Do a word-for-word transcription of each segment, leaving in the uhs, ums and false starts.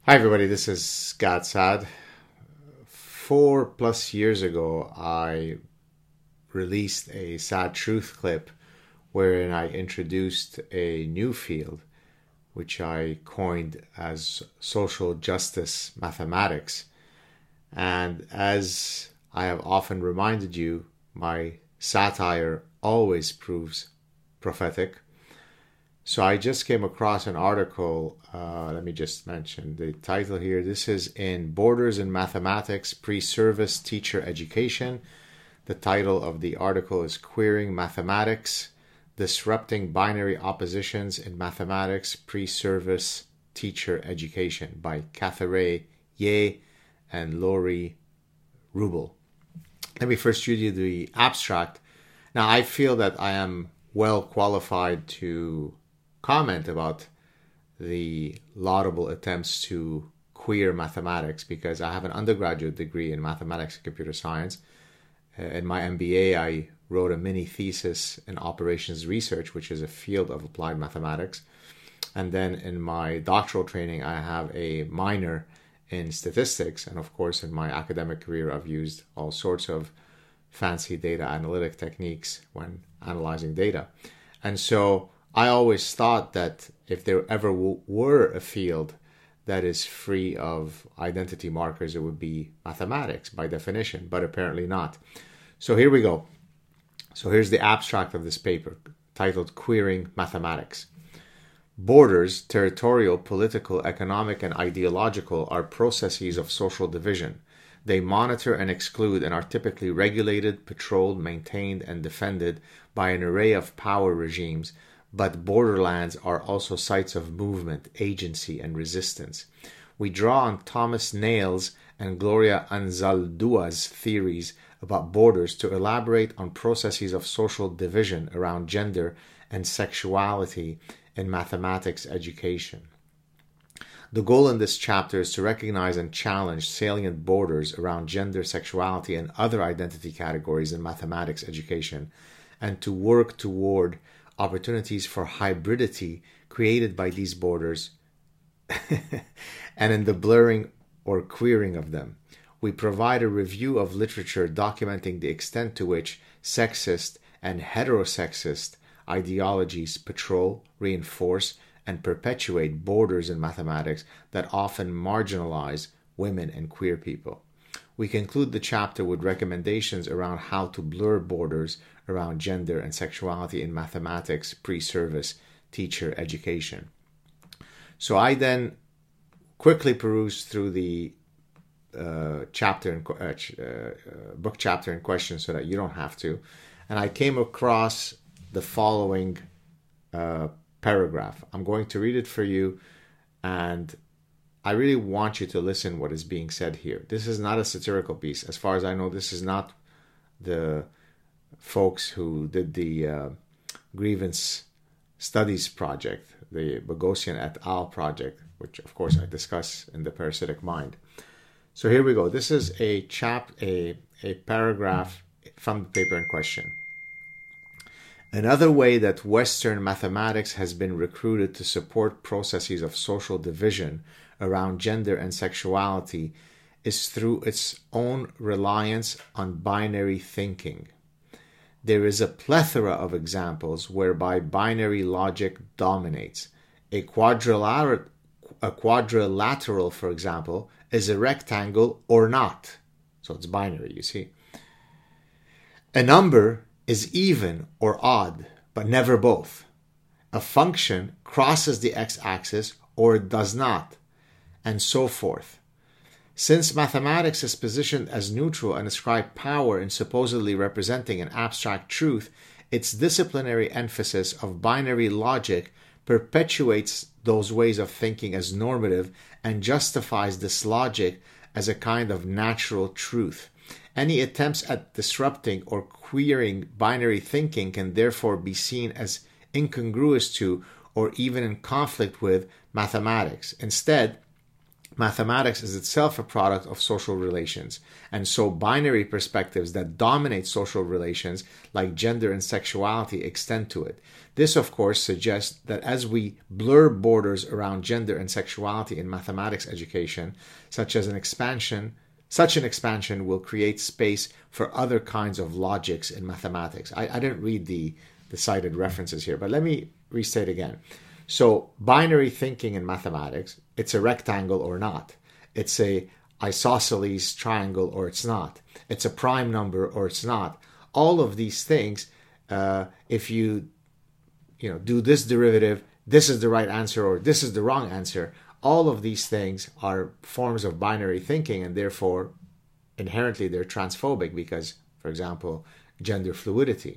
Hi, everybody. This is Gad Saad. Four plus years ago, I released a Sad Truth clip wherein I introduced a new field, which I coined as social justice mathematics. And as I have often reminded you, my satire always proves prophetic. So I just came across an article. Uh, let me just mention the title here. This is in Borders in Mathematics Pre-Service Teacher Education. The title of the article is Queering Mathematics, Disrupting Binary Oppositions in Mathematics Pre-Service Teacher Education by Catherine Ye and Laurie Rubel. Let me first read you the abstract. Now, I feel that I am well qualified to comment about the laudable attempts to queer mathematics because I have an undergraduate degree in mathematics and computer science. Uh, in my M B A, I wrote a mini thesis in operations research, which is a field of applied mathematics. And then in my doctoral training, I have a minor in statistics. And of course, in my academic career, I've used all sorts of fancy data analytic techniques when analyzing data. And so I always thought that if there ever w- were a field that is free of identity markers, it would be mathematics by definition, but apparently not. So here we go. So here's the abstract of this paper titled Queering Mathematics. Borders, territorial, political, economic, and ideological, are processes of social division. They monitor and exclude and are typically regulated, patrolled, maintained, and defended by an array of power regimes. But borderlands are also sites of movement, agency, and resistance. We draw on Thomas Nail's and Gloria Anzaldua's theories about borders to elaborate on processes of social division around gender and sexuality in mathematics education. The goal in this chapter is to recognize and challenge salient borders around gender, sexuality, and other identity categories in mathematics education, and to work toward opportunities for hybridity created by these borders and in the blurring or queering of them. We provide a review of literature documenting the extent to which sexist and heterosexist ideologies patrol, reinforce, and perpetuate borders in mathematics that often marginalize women and queer people. We conclude the chapter with recommendations around how to blur borders around gender and sexuality in mathematics pre-service teacher education. So I then quickly perused through the uh, chapter in, uh, uh, book chapter in question so that you don't have to, and I came across the following uh, paragraph. I'm going to read it for you, and I really want you to listen what is being said here. This is not a satirical piece. As far as I know, this is not the folks who did the uh, grievance studies project, the Bogosian et al. Project, which of course I discuss in the Parasitic Mind. So here we go. This is a chap, a, a paragraph from the paper in question. Another way that Western mathematics has been recruited to support processes of social division around gender and sexuality is through its own reliance on binary thinking. There is a plethora of examples whereby binary logic dominates. A quadrilateral, a quadrilateral, for example, is a rectangle or not. So it's binary, you see. A number is even or odd, but never both. A function crosses the x-axis or it does not, and so forth. Since mathematics is positioned as neutral and ascribed power in supposedly representing an abstract truth, its disciplinary emphasis of binary logic perpetuates those ways of thinking as normative and justifies this logic as a kind of natural truth. Any attempts at disrupting or queering binary thinking can therefore be seen as incongruous to or even in conflict with mathematics. Instead, Mathematics is itself a product of social relations, and so binary perspectives that dominate social relations, like gender and sexuality, extend to it. This, of course, suggests that as we blur borders around gender and sexuality in mathematics education, such as an expansion, such an expansion will create space for other kinds of logics in mathematics. I, I didn't read the, the cited references here, but let me restate again. So binary thinking in mathematics, it's a rectangle or not. It's a isosceles triangle or it's not. It's a prime number or it's not. All of these things, uh, if you, you know, do this derivative, this is the right answer or this is the wrong answer. All of these things are forms of binary thinking, and therefore inherently they're transphobic because, for example, gender fluidity.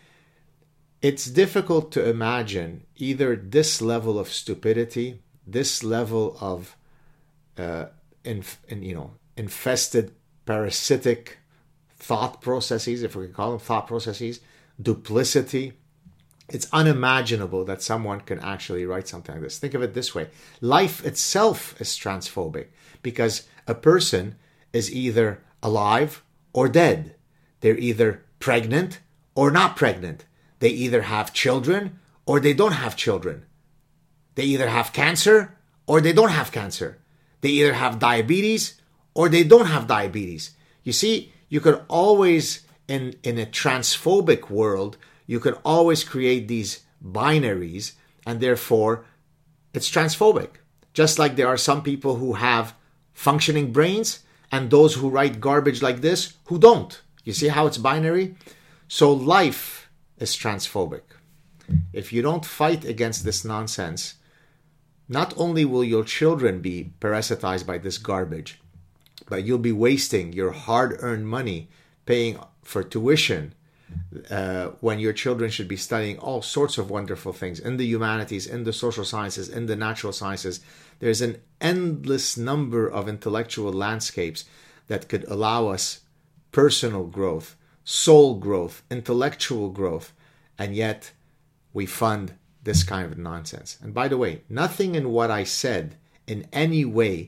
It's difficult to imagine either this level of stupidity, this level of, uh, inf- in, you know, infested parasitic thought processes, if we can call them thought processes, duplicity. It's unimaginable that someone can actually write something like this. Think of it this way. Life itself is transphobic because a person is either alive or dead. They're either pregnant or not pregnant. They either have children or they don't have children. They either have cancer or they don't have cancer. They either have diabetes or they don't have diabetes. You see, you could always, in, in a transphobic world, you can always create these binaries, and therefore it's transphobic. Just like there are some people who have functioning brains and those who write garbage like this who don't. You see how it's binary? So life is transphobic. If you don't fight against this nonsense, not only will your children be parasitized by this garbage, but you'll be wasting your hard-earned money paying for tuition uh, when your children should be studying all sorts of wonderful things in the humanities, in the social sciences, in the natural sciences. There's an endless number of intellectual landscapes that could allow us personal growth, soul growth, intellectual growth, and yet we fund this kind of nonsense. And by the way, nothing in what I said in any way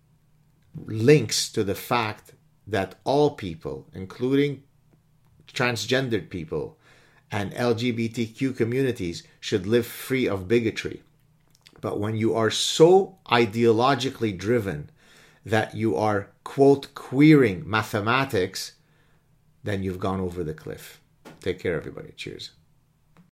links to the fact that all people, including transgendered people and L G B T Q communities, should live free of bigotry. But when you are so ideologically driven that you are, quote, queering mathematics, then you've gone over the cliff. Take care, everybody. Cheers.